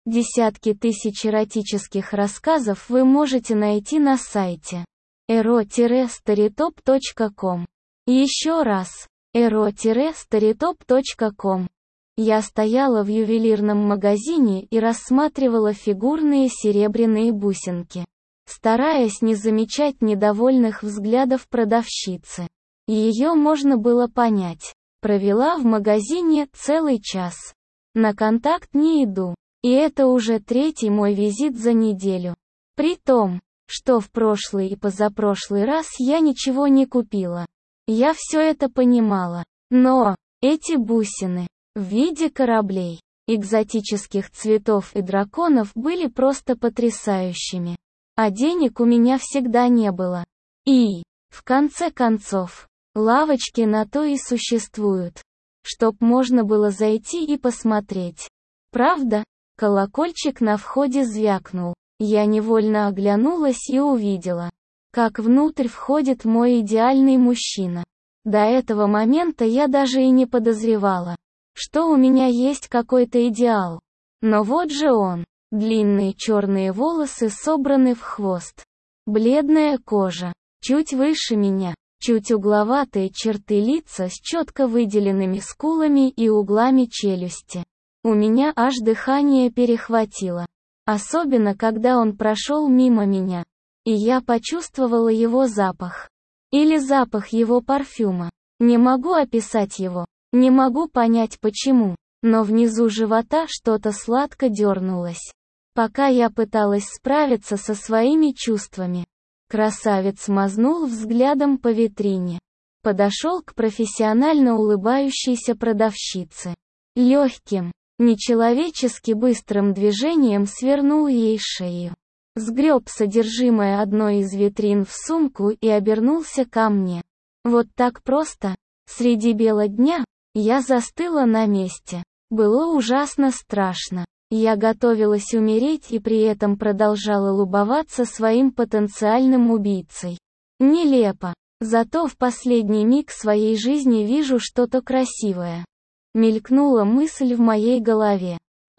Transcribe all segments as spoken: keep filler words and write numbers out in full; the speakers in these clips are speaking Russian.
Десятки тысяч эротических рассказов вы можете найти на сайте эро старитоп точка ком. Еще раз, эро старитоп точка ком. Я стояла в ювелирном магазине и рассматривала фигурные серебряные бусинки, стараясь не замечать недовольных взглядов продавщицы. Ее можно было понять. Провела в магазине целый час. На контакт не иду. И это уже третий мой визит за неделю. При том, что в прошлый и позапрошлый раз я ничего не купила. Я все это понимала. Но эти бусины в виде кораблей, экзотических цветов и драконов были просто потрясающими. А денег у меня всегда не было. И, в конце концов, лавочки на то и существуют, чтоб можно было зайти и посмотреть. Правда? Колокольчик на входе звякнул. Я невольно оглянулась и увидела, как внутрь входит мой идеальный мужчина. До этого момента я даже и не подозревала, что у меня есть какой-то идеал. Но вот же он. Длинные черные волосы собраны в хвост. Бледная кожа. Чуть выше меня. Чуть угловатые черты лица с четко выделенными скулами и углами челюсти. У меня аж дыхание перехватило. Особенно когда он прошел мимо меня. И я почувствовала его запах. Или запах его парфюма. Не могу описать его. Не могу понять почему. Но внизу живота что-то сладко дернулось. Пока я пыталась справиться со своими чувствами. Красавец мазнул взглядом по витрине. Подошел к профессионально улыбающейся продавщице. Легким, нечеловечески быстрым движением свернул ей шею. Сгреб содержимое одной из витрин в сумку и обернулся ко мне. Вот так просто, среди бела дня, я застыла на месте. Было ужасно страшно. Я готовилась умереть и при этом продолжала любоваться своим потенциальным убийцей. Нелепо. Зато в последний миг своей жизни вижу что-то красивое. Мелькнула мысль в моей голове.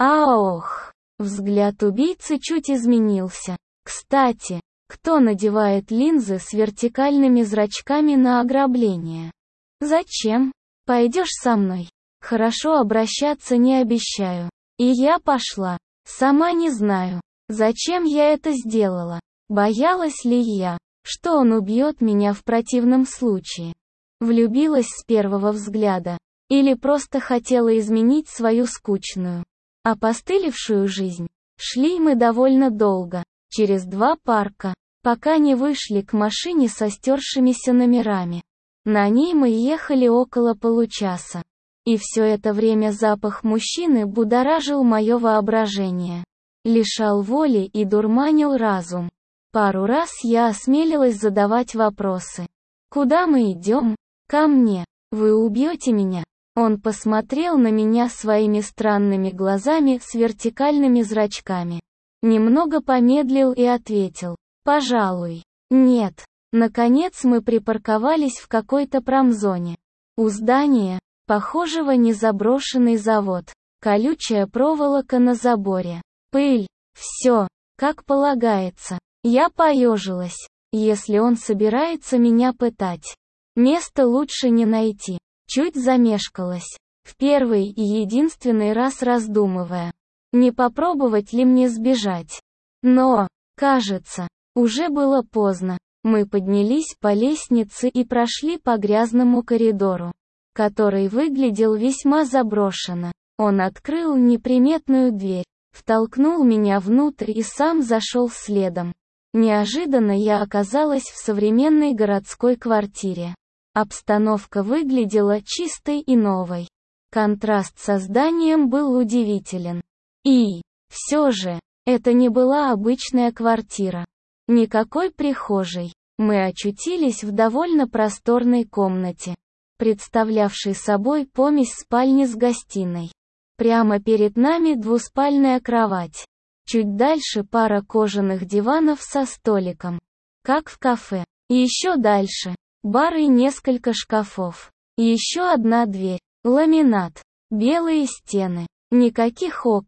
Аох! Взгляд убийцы чуть изменился. Кстати, кто надевает линзы с вертикальными зрачками на ограбление? Зачем? Пойдешь со мной? Хорошо обращаться не обещаю. И я пошла. Сама не знаю, зачем я это сделала. Боялась ли я, что он убьет меня в противном случае? Влюбилась с первого взгляда. Или просто хотела изменить свою скучную, опостылевшую жизнь. Шли мы довольно долго, через два парка, пока не вышли к машине со стершимися номерами. На ней мы ехали около получаса. И все это время запах мужчины будоражил мое воображение. Лишал воли и дурманил разум. Пару раз я осмелилась задавать вопросы. «Куда мы идем?» «Ко мне. Вы убьете меня?» Он посмотрел на меня своими странными глазами с вертикальными зрачками. Немного помедлил и ответил: «Пожалуй». «Нет». Наконец мы припарковались в какой-то промзоне. У здания, похожего на заброшенный завод. Колючая проволока на заборе. Пыль. Все, как полагается. Я поежилась. Если он собирается меня пытать, место лучше не найти. Чуть замешкалась. В первый и единственный раз раздумывая, не попробовать ли мне сбежать. Но, кажется, уже было поздно. Мы поднялись по лестнице и прошли по грязному коридору, который выглядел весьма заброшенно. Он открыл неприметную дверь, втолкнул меня внутрь и сам зашел следом. Неожиданно я оказалась в современной городской квартире. Обстановка выглядела чистой и новой. Контраст со зданием был удивителен. И, все же, это не была обычная квартира. Никакой прихожей. Мы очутились в довольно просторной комнате, представлявшей собой помесь спальни с гостиной. Прямо перед нами двуспальная кровать. Чуть дальше пара кожаных диванов со столиком, как в кафе. И еще дальше бар и несколько шкафов. И еще одна дверь. Ламинат. Белые стены. Никаких окон.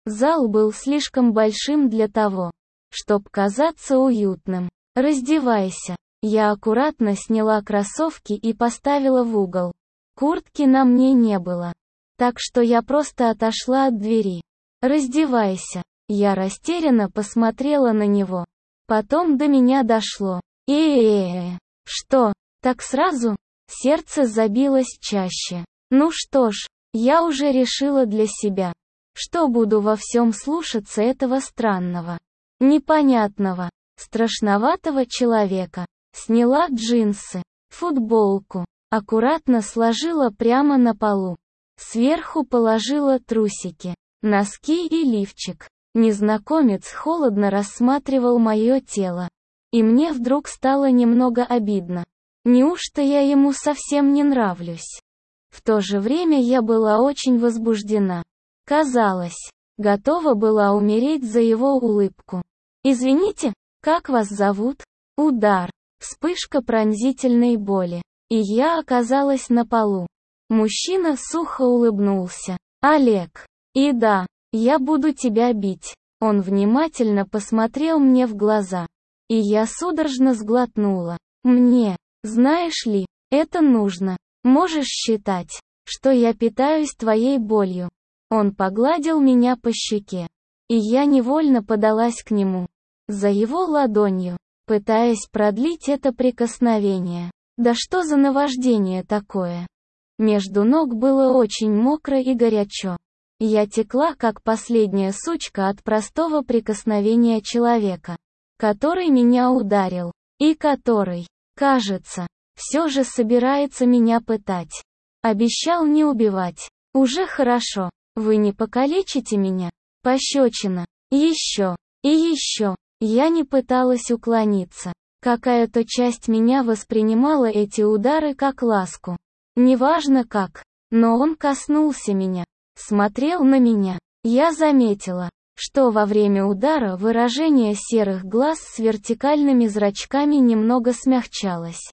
Зал был слишком большим для того, чтобы казаться уютным. «Раздевайся». Я аккуратно сняла кроссовки и поставила в угол. Куртки на мне не было. Так что я просто отошла от двери. «Раздевайся». Я растерянно посмотрела на него. Потом до меня дошло. «Э-э-э, что, так сразу?» Сердце забилось чаще. Ну что ж, я уже решила для себя, что буду во всем слушаться этого странного, непонятного, страшноватого человека. Сняла джинсы, футболку, аккуратно сложила прямо на полу. Сверху положила трусики, носки и лифчик. Незнакомец холодно рассматривал мое тело. И мне вдруг стало немного обидно. Неужто я ему совсем не нравлюсь? В то же время я была очень возбуждена. Казалось, готова была умереть за его улыбку. «Извините, как вас зовут?» Удар. Вспышка пронзительной боли. И я оказалась на полу. Мужчина сухо улыбнулся. «Олег. И да, я буду тебя бить». Он внимательно посмотрел мне в глаза. И я судорожно сглотнула. «Мне, знаешь ли, это нужно. Можешь считать, что я питаюсь твоей болью». Он погладил меня по щеке. И я невольно подалась к нему. За его ладонью, пытаясь продлить это прикосновение. Да что за наваждение такое? Между ног было очень мокро и горячо. Я текла, как последняя сучка от простого прикосновения человека, который меня ударил, и который, кажется, все же собирается меня пытать. Обещал не убивать. Уже хорошо. Вы не покалечите меня? Пощечина. Еще. И еще. Я не пыталась уклониться. Какая-то часть меня воспринимала эти удары как ласку. Неважно как. Но он коснулся меня. Смотрел на меня. Я заметила, что во время удара выражение серых глаз с вертикальными зрачками немного смягчалось.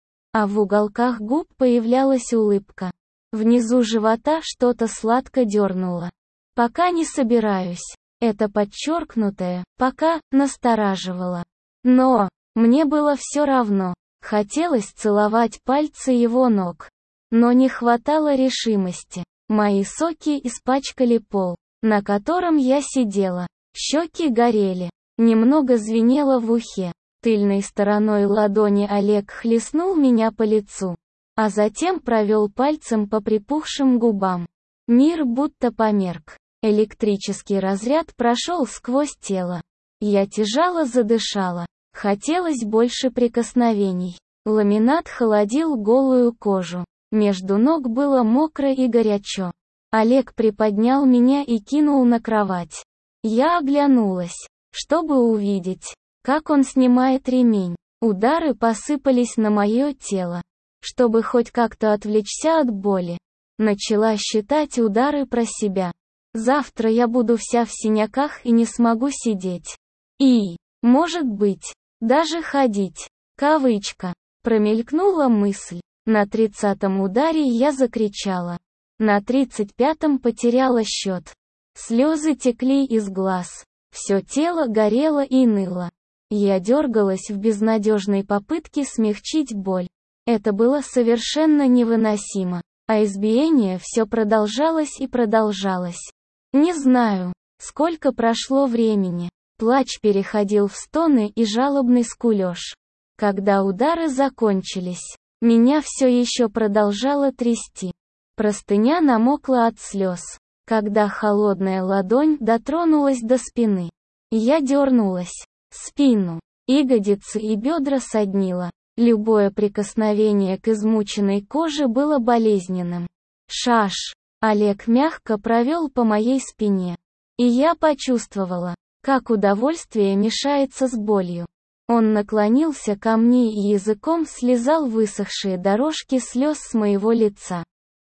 А в уголках губ появлялась улыбка. Внизу живота что-то сладко дернуло. Пока не собираюсь. Это подчеркнутое «пока» настораживало. Но мне было все равно. Хотелось целовать пальцы его ног. Но не хватало решимости. Мои соки испачкали пол, на котором я сидела. Щеки горели. Немного звенело в ухе. Тыльной стороной ладони Олег хлестнул меня по лицу. А затем провел пальцем по припухшим губам. Мир будто померк. Электрический разряд прошел сквозь тело. Я тяжело задышала. Хотелось больше прикосновений. Ламинат холодил голую кожу. Между ног было мокро и горячо. Олег приподнял меня и кинул на кровать. Я оглянулась, чтобы увидеть, как он снимает ремень. Удары посыпались на мое тело. Чтобы хоть как-то отвлечься от боли. Начала считать удары про себя. Завтра я буду вся в синяках и не смогу сидеть. И, может быть, даже ходить. Кавычка. Промелькнула мысль. На тридцатом ударе я закричала. На тридцать пятом потеряла счет. Слезы текли из глаз. Все тело горело и ныло. Я дергалась в безнадежной попытке смягчить боль. Это было совершенно невыносимо. А избиение все продолжалось и продолжалось. Не знаю, сколько прошло времени. Плач переходил в стоны и жалобный скулеж. Когда удары закончились, меня все еще продолжало трясти. Простыня намокла от слез. Когда холодная ладонь дотронулась до спины. Я дернулась. Спину, ягодицы и бедра соднило. Любое прикосновение к измученной коже было болезненным. Шаш. Олег мягко провел по моей спине. И я почувствовала, как удовольствие мешается с болью. Он наклонился ко мне и языком слизал высохшие дорожки слез с моего лица.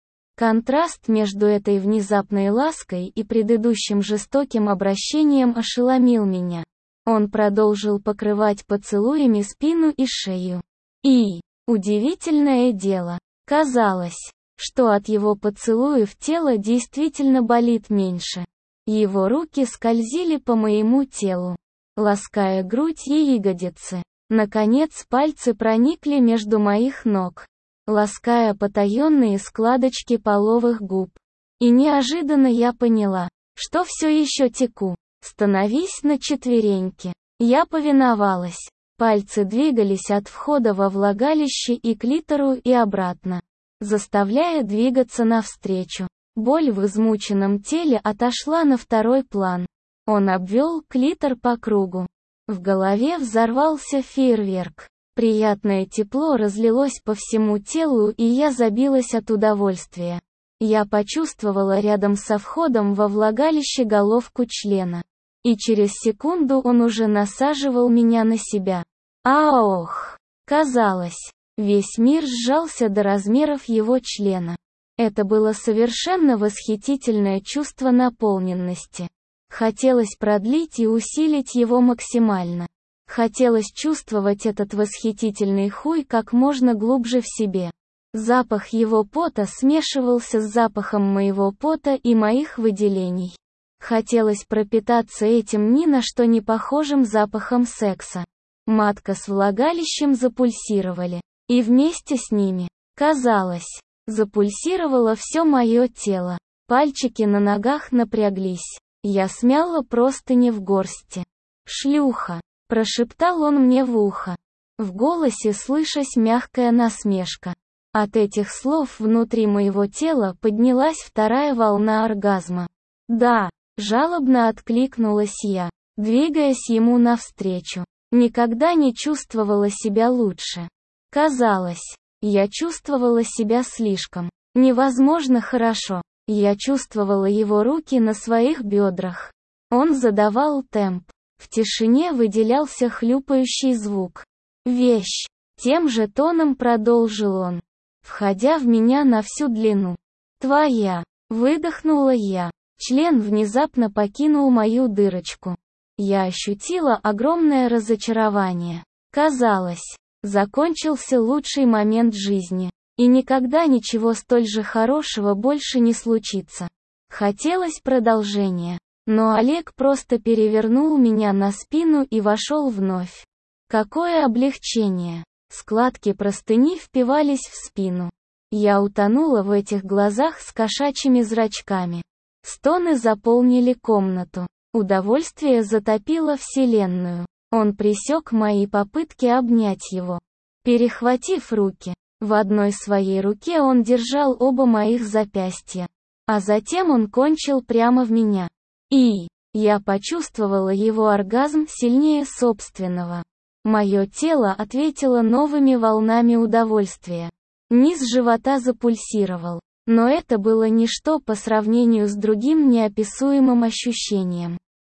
Контраст между этой внезапной лаской и предыдущим жестоким обращением ошеломил меня. Он продолжил покрывать поцелуями спину и шею. И, удивительное дело, казалось, что от его поцелуев тело действительно болит меньше. Его руки скользили по моему телу, лаская грудь и ягодицы. Наконец пальцы проникли между моих ног, лаская потаенные складочки половых губ. И неожиданно я поняла, что все еще теку. «Становись на четвереньки». Я повиновалась. Пальцы двигались от входа во влагалище и клитору и обратно, заставляя двигаться навстречу. Боль в измученном теле отошла на второй план. Он обвел клитор по кругу. В голове взорвался фейерверк. Приятное тепло разлилось по всему телу, и я забилась от удовольствия. Я почувствовала рядом со входом во влагалище головку члена. И через секунду он уже насаживал меня на себя. Аох! Казалось, весь мир сжался до размеров его члена. Это было совершенно восхитительное чувство наполненности. Хотелось продлить и усилить его максимально. Хотелось чувствовать этот восхитительный хуй как можно глубже в себе. Запах его пота смешивался с запахом моего пота и моих выделений. Хотелось пропитаться этим ни на что не похожим запахом секса. Матка с влагалищем запульсировали. И вместе с ними, казалось, запульсировало все мое тело. Пальчики на ногах напряглись. Я смяла простыни в горсти. «Шлюха!» – прошептал он мне в ухо. В голосе слышась мягкая насмешка. От этих слов внутри моего тела поднялась вторая волна оргазма. «Да!» – жалобно откликнулась я, двигаясь ему навстречу. Никогда не чувствовала себя лучше. Казалось, я чувствовала себя слишком невозможно хорошо. Я чувствовала его руки на своих бедрах. Он задавал темп. В тишине выделялся хлюпающий звук. «Вещь!» — тем же тоном продолжил он, входя в меня на всю длину. «Твоя!» — выдохнула я. Член внезапно покинул мою дырочку. Я ощутила огромное разочарование. Казалось, закончился лучший момент жизни. И никогда ничего столь же хорошего больше не случится. Хотелось продолжения. Но Олег просто перевернул меня на спину и вошел вновь. Какое облегчение! Складки простыни впивались в спину. Я утонула в этих глазах с кошачьими зрачками. Стоны заполнили комнату. Удовольствие затопило вселенную. Он пресек мои попытки обнять его. Перехватив руки, в одной своей руке он держал оба моих запястья. А затем он кончил прямо в меня. И я почувствовала его оргазм сильнее собственного. Мое тело ответило новыми волнами удовольствия. Низ живота запульсировал. Но это было ничто по сравнению с другим неописуемым ощущением,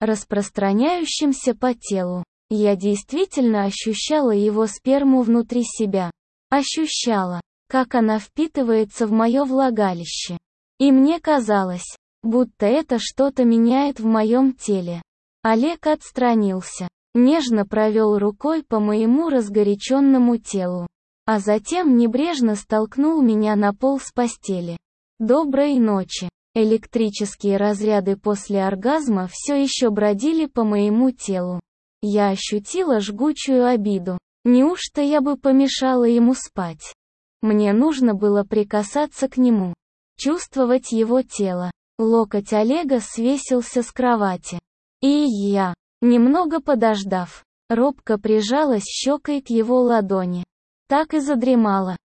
распространяющимся по телу. Я действительно ощущала его сперму внутри себя. Ощущала, как она впитывается в мое влагалище. И мне казалось, будто это что-то меняет в моем теле. Олег отстранился, нежно провел рукой по моему разгоряченному телу, а затем небрежно столкнул меня на пол с постели. Доброй ночи. Электрические разряды после оргазма все еще бродили по моему телу. Я ощутила жгучую обиду. Неужто я бы помешала ему спать? Мне нужно было прикасаться к нему, чувствовать его тело. Локоть Олега свесился с кровати. И я, немного подождав, робко прижалась щекой к его ладони. Так и задремала.